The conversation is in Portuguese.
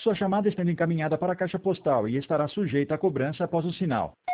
Sua chamada está sendo encaminhada para a caixa postal e estará sujeita a cobrança após o sinal.